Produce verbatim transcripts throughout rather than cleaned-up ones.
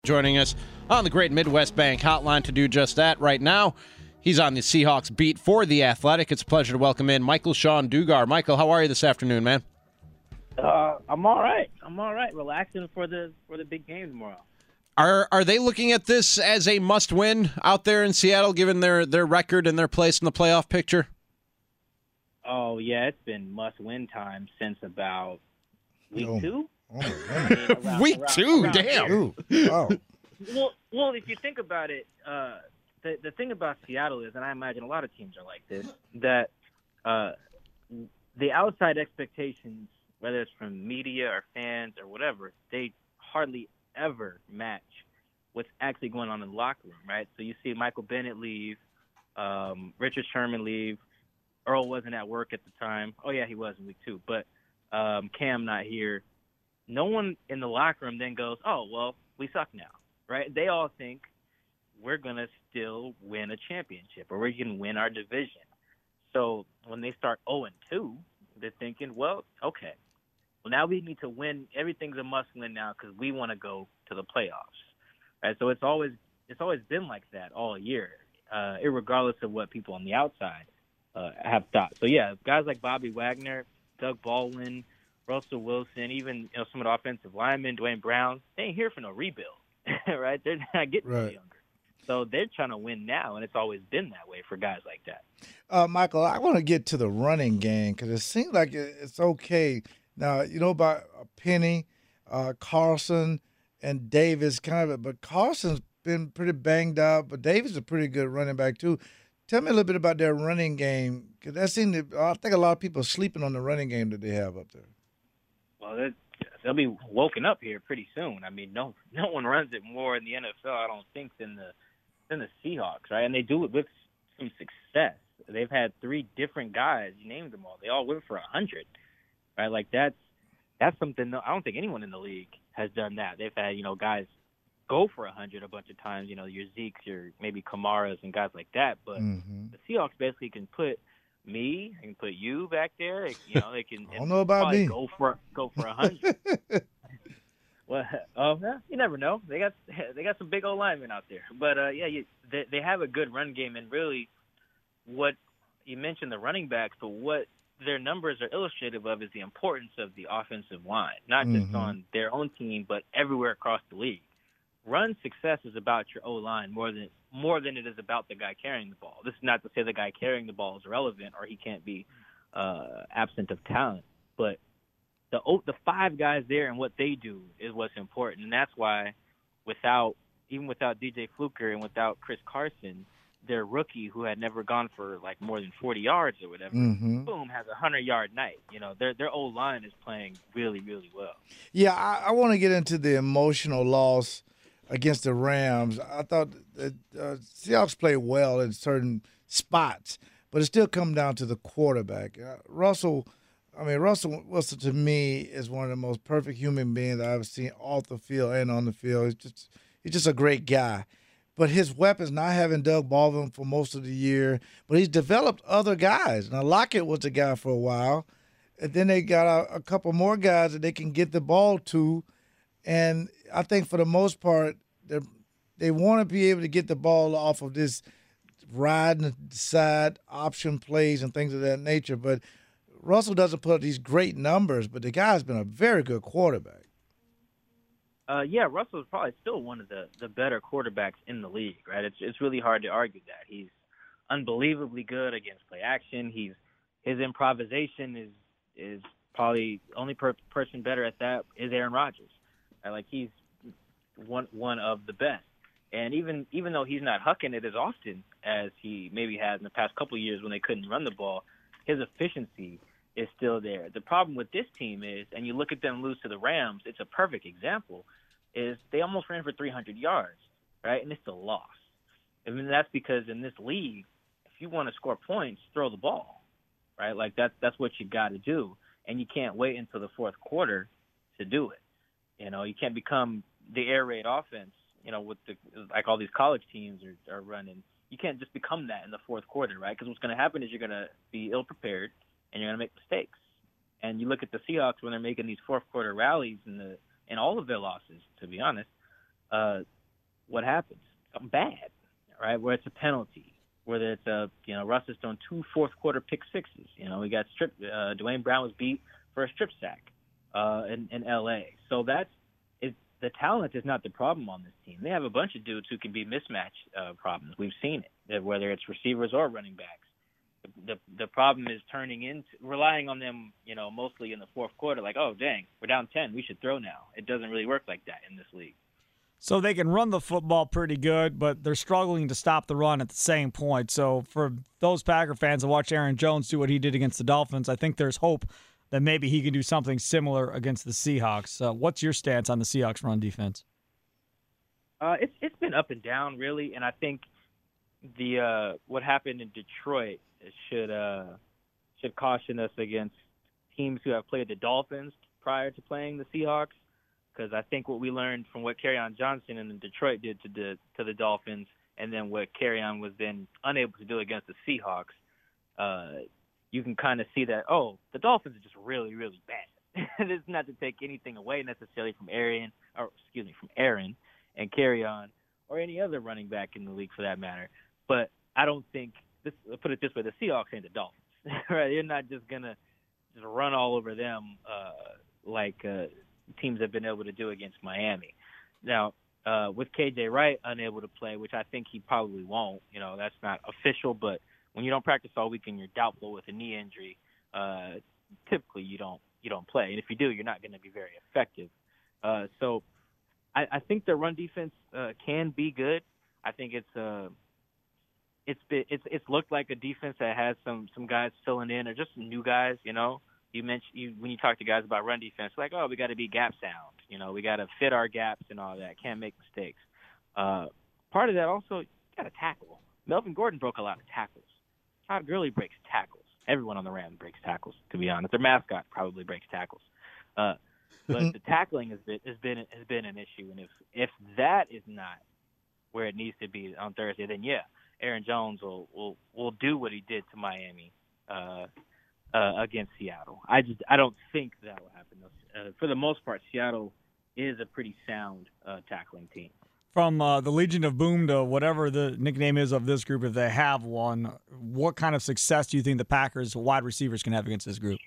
Joining us on the Great Midwest Bank Hotline to do just that right now. He's on the Seahawks beat for The Athletic. It's a pleasure to welcome in Michael Sean Dugar. Michael, how are you this afternoon, man? Uh, I'm all right. I'm all right. Relaxing for the for the big game tomorrow. Are are they looking at this as a must-win out there in Seattle, given their, their record and their place in the playoff picture? Oh, yeah, it's been must-win time since about week Oh. two. Oh, my I goodness. mean, around- Week around- two, around damn. here. Ooh, wow. Well, well, if you think about it, uh, the the thing about Seattle is, and I imagine a lot of teams are like this, that uh, the outside expectations, whether it's from media or fans or whatever, they hardly ever match what's actually going on in the locker room, right? So you see Michael Bennett leave, um, Richard Sherman leave. Earl wasn't at work at the time. Oh, yeah, he was in week two. But um, Cam not here. No one in the locker room then goes, oh, well, we suck now, right? They all think we're going to still win a championship or we can win our division. So when they start oh and two, they're thinking, well, okay, well, now we need to win. Everything's a must-win now because we want to go to the playoffs, right? So it's always it's always been like that all year, uh, irregardless of what people on the outside uh, have thought. So, yeah, guys like Bobby Wagner, Doug Baldwin, Russell Wilson, even you know some of the offensive linemen, Dwayne Brown, they ain't here for no rebuild, right? They're not getting Right. any younger. So they're trying to win now, and it's always been that way for guys like that. Uh, Michael, I want to get to the running game because it seems like it- it's okay. Now, you know about Penny, uh, Carlson, and Davis, kind of, but Carlson's been pretty banged up, but Davis is a pretty good running back, too. Tell me a little bit about their running game because that seemed to, I think a lot of people are sleeping on the running game that they have up there. Well, they're- they'll be woken up here pretty soon. I mean, no no one runs it more in the N F L, I don't think, than the than the Seahawks, right? And they do it with some success. They've had three different guys. You named them all. They all went for a hundred, right? Like that's that's something. I don't think anyone in the league has done that. They've had you know guys go for a hundred a bunch of times. You know your Zekes, your maybe Kamaras, and guys like that. But Mm-hmm. the Seahawks basically can put me, they can put you back there. You know they can. I don't know about probably me. Go for go for a hundred. Well, oh, yeah, you never know. They got they got some big old linemen out there, but uh, yeah, you, they they have a good run game, and really, what you mentioned the running backs, but what their numbers are illustrative of is the importance of the offensive line, not just Mhm. on their own team, but everywhere across the league. Run success is about your O line more than more than it is about the guy carrying the ball. This is not to say the guy carrying the ball is irrelevant or he can't be uh, absent of talent, but the the five guys there and what they do is what's important, and that's why without even without D J Fluker and without Chris Carson, their rookie who had never gone for like more than forty yards or whatever, Mm-hmm. boom, has a hundred yard night. You know, their their old line is playing really really well. Yeah, I, I want to get into the emotional loss against the Rams. I thought that uh, Seahawks played well in certain spots, but it still comes down to the quarterback. Uh, Russell, I mean, Russell Wilson to me is one of the most perfect human beings I've seen off the field and on the field. He's just he's just a great guy. But his weapons, not having Doug Baldwin for most of the year, but he's developed other guys. Now, Lockett was the guy for a while, and then they got a, a couple more guys that they can get the ball to. And I think for the most part, they they want to be able to get the ball off of this riding side option plays and things of that nature. But Russell doesn't put up these great numbers, but the guy's been a very good quarterback. Uh, yeah, Russell's probably still one of the, the better quarterbacks in the league, right? It's it's really hard to argue that. He's unbelievably good against play action. He's his improvisation is is probably the only per- person better at that is Aaron Rodgers. Right? Like he's one one of the best. And even even though he's not hucking it as often as he maybe has in the past couple of years when they couldn't run the ball, his efficiency is still there. The problem with this team is, and you look at them lose to the Rams, it's a perfect example, is they almost ran for three hundred yards, right? And it's a loss. I mean, that's because in this league, if you want to score points, throw the ball, right? Like that's that's what you got to do, and you can't wait until the fourth quarter to do it. You know, you can't become the air raid offense. You know, with the like all these college teams are, are running, you can't just become that in the fourth quarter, right? Because what's going to happen is you're going to be ill prepared and you're going to make mistakes. And you look at the Seahawks when they're making these fourth quarter rallies in the in all of their losses, to be honest. uh, what happens? Something bad, right? Where it's a penalty, whether it's a, you know, Russ has thrown two fourth quarter pick sixes. You know, we got strip. Uh, Dwayne Brown was beat for a strip sack uh, in, in L A. So that's it, the talent is not the problem on this team. They have a bunch of dudes who can be mismatch uh, problems. We've seen it, whether it's receivers or running backs. The, the the problem is turning into relying on them, you know, mostly in the fourth quarter. Like, oh dang, we're down ten, we should throw now. It doesn't really work like that in this league. So they can run the football pretty good, but they're struggling to stop the run at the same point. So for those Packer fans that watch Aaron Jones do what he did against the Dolphins, I think there's hope that maybe he can do something similar against the Seahawks. Uh, what's your stance on the Seahawks run defense? Uh, it's it's been up and down really, and I think the uh, what happened in Detroit should uh, should caution us against teams who have played the Dolphins prior to playing the Seahawks, because I think what we learned from what Kerryon Johnson and Detroit did to the to the Dolphins, and then what Kerryon was then unable to do against the Seahawks, uh, you can kind of see that, oh, the Dolphins are just really, really bad. It's not to take anything away necessarily from Aaron, or excuse me, from Aaron and Kerryon, or any other running back in the league for that matter. But I don't think this. Put it this way: the Seahawks ain't the Dolphins, right? You're not just gonna just run all over them uh, like uh, teams have been able to do against Miami. Now, uh, with K J Wright unable to play, which I think he probably won't. You know, that's not official, but when you don't practice all week and you're doubtful with a knee injury, uh, typically you don't you don't play, and if you do, you're not going to be very effective. Uh, so, I, I think the run defense uh, can be good. I think it's uh, it's been, it's it's looked like a defense that has some some guys filling in, or just some new guys. You know, you mentioned you, when you talk to guys about run defense, like, oh, we got to be gap sound. You know, we got to fit our gaps and all that. Can't make mistakes. Uh, part of that also, you got to tackle. Melvin Gordon broke a lot of tackles. Todd Gurley breaks tackles. Everyone on the Rams breaks tackles, to be honest. Their mascot probably breaks tackles. Uh, but the tackling has been has been has been an issue, and if if that is not where it needs to be on Thursday, then yeah, Aaron Jones will will, will do what he did to Miami uh, uh, against Seattle. I just I don't think that will happen. Uh, for the most part, Seattle is a pretty sound uh, tackling team. From uh, the Legion of Boom to whatever the nickname is of this group, if they have one, what kind of success do you think the Packers wide receivers can have against this group?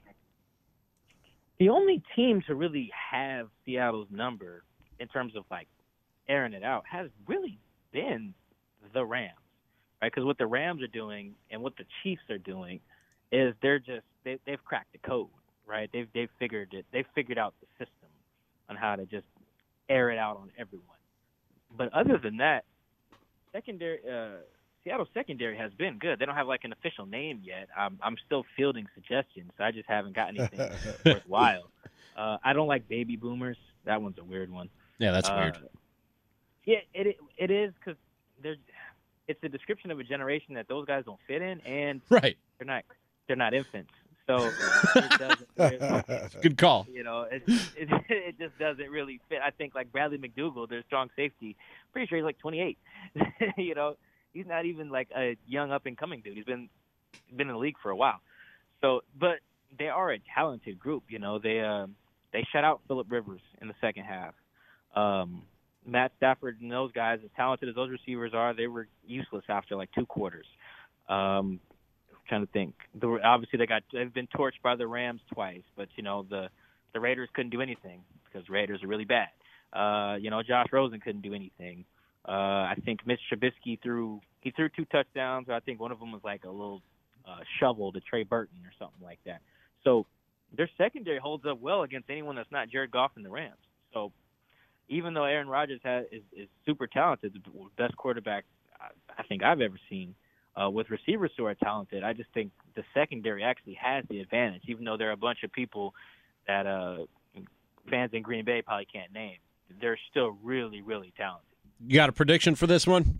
The only team to really have Seattle's number in terms of, like, airing it out has really been the Rams, right? Because what the Rams are doing and what the Chiefs are doing is they're just they, they've cracked the code, right? They've they've figured it. They've figured out the system on how to just air it out on everyone. But other than that, secondary uh, Seattle secondary has been good. They don't have like an official name yet. I'm I'm still fielding suggestions. So I just haven't got anything worthwhile. Uh, I don't like baby boomers. That one's a weird one. Yeah, that's uh, weird. Yeah, it it is because there's it's a description of a generation that those guys don't fit in, and Right. they're not they're not infants. So it doesn't really, Good call. you know, it, it it just doesn't really fit. I think like Bradley McDougald, their strong safety, pretty sure he's like twenty-eight. You know, he's not even like a young up and coming dude. He's been been in the league for a while. So, but they are a talented group. You know, they uh, they shut out Phillip Rivers in the second half. Um, Matt Stafford and those guys, as talented as those receivers are, they were useless after like two quarters. Um, trying to think. The, obviously, they got they've been torched by the Rams twice, but you know the the Raiders couldn't do anything because Raiders are really bad. Uh, you know, Josh Rosen couldn't do anything. Uh, I think Mitch Trubisky threw he threw two touchdowns. I think one of them was like a little uh, shovel to Trey Burton or something like that. So their secondary holds up well against anyone that's not Jared Goff and the Rams. So even though Aaron Rodgers has, is, is super talented, the best quarterback I, I think I've ever seen. Uh, with receivers who are talented, I just think the secondary actually has the advantage, even though there are a bunch of people that uh, fans in Green Bay probably can't name. They're still really, really talented. You got a prediction for this one?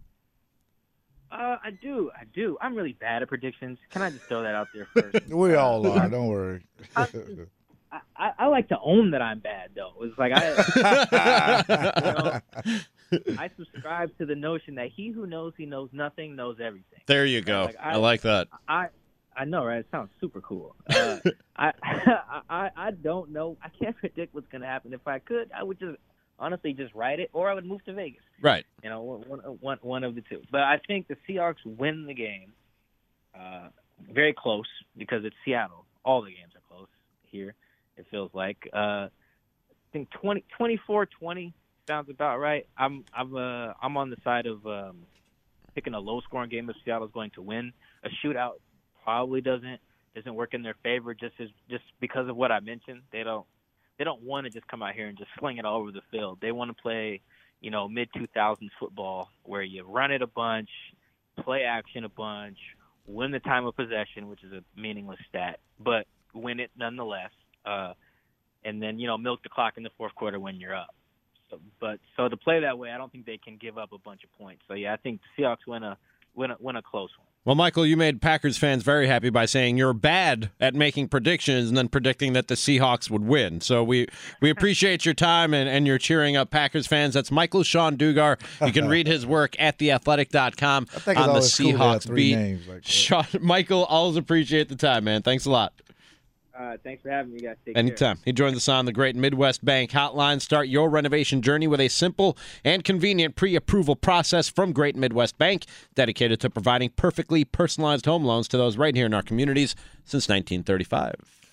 Uh, I do. I do. I'm really bad at predictions. Can I just throw that out there first? We all are. Don't worry. I, I, I like to own that I'm bad, though. It's like I, you know, I subscribe to the notion that he who knows he knows nothing knows everything. There you go. Like, I, I like that. I I know, right? It sounds super cool. Uh, I, I I don't know. I can't predict what's going to happen. If I could, I would just honestly just ride it, or I would move to Vegas. Right. You know, one, one, one of the two. But I think the Seahawks win the game. Uh, very close because it's Seattle. All the games are close here, it feels like. Uh, I think twenty, twenty-four twenty sounds about right. I'm I'm uh, I'm on the side of um, picking a low-scoring game if Seattle's going to win. A shootout probably doesn't doesn't work in their favor just as just because of what I mentioned. They don't they don't want to just come out here and just sling it all over the field. They want to play, you know, mid two thousands football where you run it a bunch, play action a bunch, win the time of possession, which is a meaningless stat, but win it nonetheless. Uh, and then, you know, milk the clock in the fourth quarter when you're up. So, but so to play that way, I don't think they can give up a bunch of points. So yeah, I think the Seahawks win a win a win a close one. Well, Michael, you made Packers fans very happy by saying you're bad at making predictions and then predicting that the Seahawks would win. So we, we appreciate your time and, and your cheering up Packers fans. That's Michael Sean Dugar. You can read his work at the athletic dot com on the Seahawks beat. Like Sean, Michael, always appreciate the time, man. Thanks a lot. Uh, thanks for having me, guys. Take Anytime. care. He joins us on the Great Midwest Bank Hotline. Start your renovation journey with a simple and convenient pre-approval process from Great Midwest Bank, dedicated to providing perfectly personalized home loans to those right here in our communities since nineteen thirty-five.